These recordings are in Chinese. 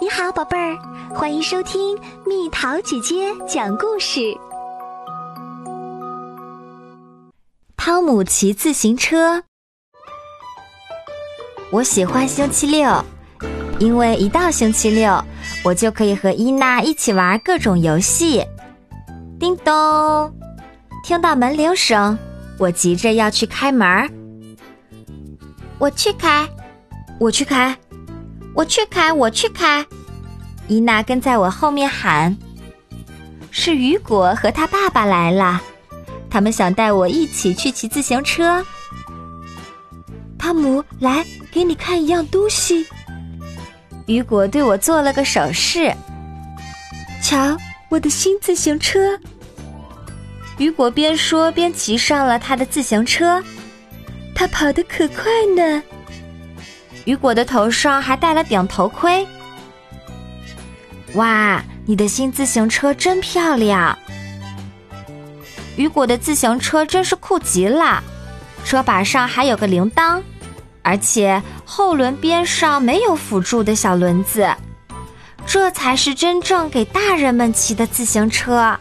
你好，宝贝儿，欢迎收听蜜桃姐姐讲故事。汤姆骑自行车。我喜欢星期六，因为一到星期六，我就可以和伊娜一起玩各种游戏。叮咚，听到门铃声，我急着要去开门。我去开，我去开，我去开，我去开。伊娜跟在我后面喊。是雨果和他爸爸来了，他们想带我一起去骑自行车。汤姆，来，给你看一样东西。雨果对我做了个手势。瞧，我的新自行车。雨果边说边骑上了他的自行车，他跑得可快呢。雨果的头上还戴了顶头盔。哇，你的新自行车真漂亮。雨果的自行车真是酷极了，车把上还有个铃铛，而且后轮边上没有辅助的小轮子，这才是真正给大人们骑的自行车。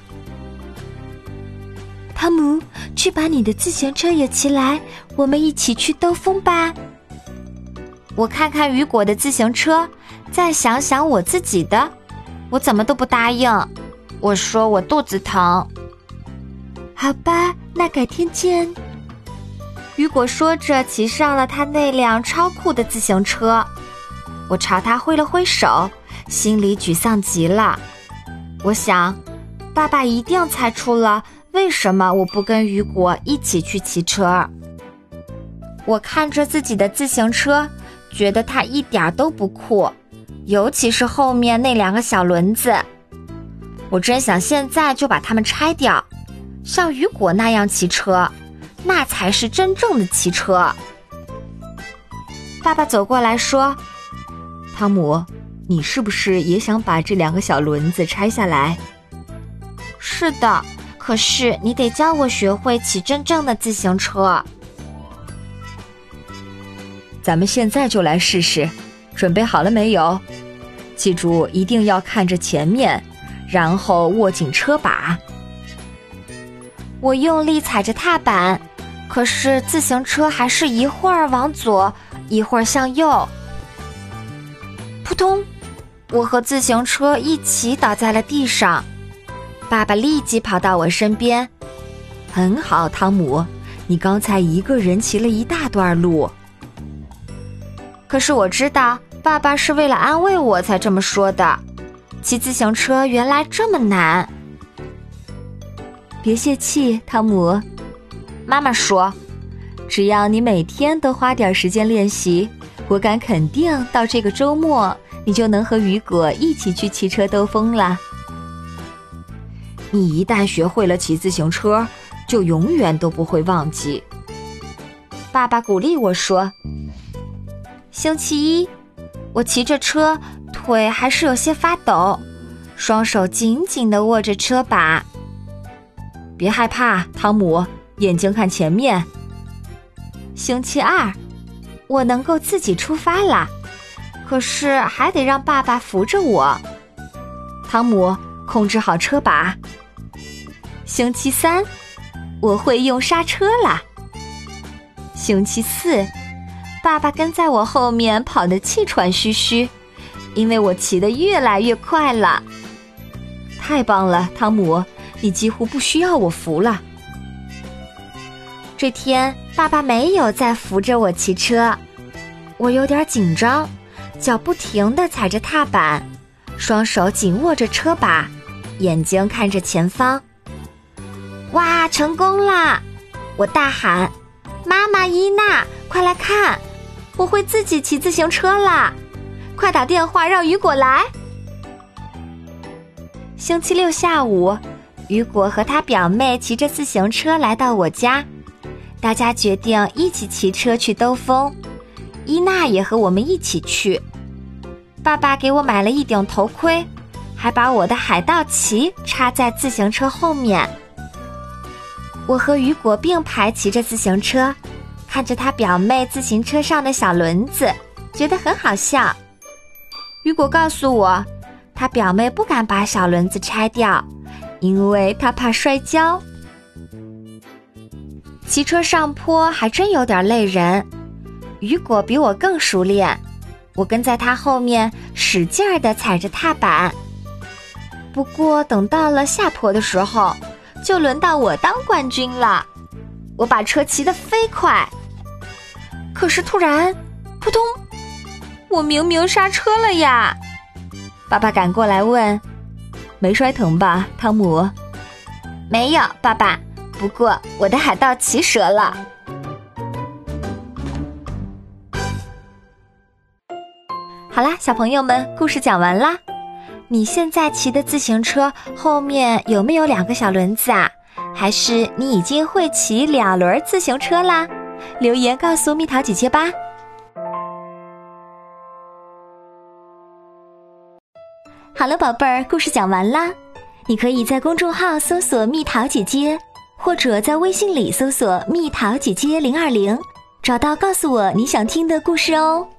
汤姆，去把你的自行车也骑来，我们一起去兜风吧。我看看雨果的自行车，再想想我自己的，我怎么都不答应。我说我肚子疼。好吧，那改天见。雨果说着骑上了他那辆超酷的自行车。我朝他挥了挥手，心里沮丧极了。我想，爸爸一定猜出了为什么我不跟雨果一起去骑车。我看着自己的自行车，觉得它一点都不酷，尤其是后面那两个小轮子。我真想现在就把它们拆掉，像雨果那样骑车，那才是真正的骑车。爸爸走过来说，汤姆，你是不是也想把这两个小轮子拆下来？是的，可是你得教我学会骑真正的自行车。咱们现在就来试试，准备好了没有？记住，一定要看着前面，然后握紧车把。我用力踩着踏板，可是自行车还是一会儿往左，一会儿向右。扑通，我和自行车一起倒在了地上。爸爸立即跑到我身边。很好，汤姆，你刚才一个人骑了一大段路。可是我知道，爸爸是为了安慰我才这么说的。骑自行车原来这么难。别泄气，汤姆。妈妈说，只要你每天都花点时间练习，我敢肯定到这个周末，你就能和雨果一起去骑车兜风了。你一旦学会了骑自行车，就永远都不会忘记。爸爸鼓励我说。星期一，我骑着车，腿还是有些发抖，双手紧紧地握着车把。别害怕，汤姆，眼睛看前面。星期二，我能够自己出发了，可是还得让爸爸扶着我。汤姆，控制好车把。星期三，我会用刹车了。星期四，爸爸跟在我后面跑得气喘吁吁，因为我骑得越来越快了。太棒了，汤姆，你几乎不需要我扶了。这天，爸爸没有再扶着我骑车，我有点紧张，脚不停地踩着踏板，双手紧握着车把，眼睛看着前方。哇，成功啦！我大喊，妈妈伊娜，快来看，我会自己骑自行车啦！快打电话让雨果来。星期六下午，雨果和他表妹骑着自行车来到我家，大家决定一起骑车去兜风。伊娜也和我们一起去。爸爸给我买了一顶头盔，还把我的海盗旗插在自行车后面。我和雨果并排骑着自行车，看着他表妹自行车上的小轮子，觉得很好笑。 雨果告诉我，他表妹不敢把小轮子拆掉，因为他怕摔跤。骑车上坡还真有点累人，雨果比我更熟练，我跟在他后面使劲地踩着踏板。不过等到了下坡的时候，就轮到我当冠军了。我把车骑得飞快，可是突然扑通，我明明刹车了呀！爸爸赶过来问，没摔疼吧，汤姆？没有，爸爸，不过我的海盗骑折了。好啦，小朋友们，故事讲完啦。你现在骑的自行车后面有没有2个小轮子啊？还是你已经会骑2轮自行车啦？留言告诉蜜桃姐姐吧。好了，宝贝儿，故事讲完啦。你可以在公众号搜索蜜桃姐姐，或者在微信里搜索蜜桃姐姐020，找到告诉我你想听的故事哦。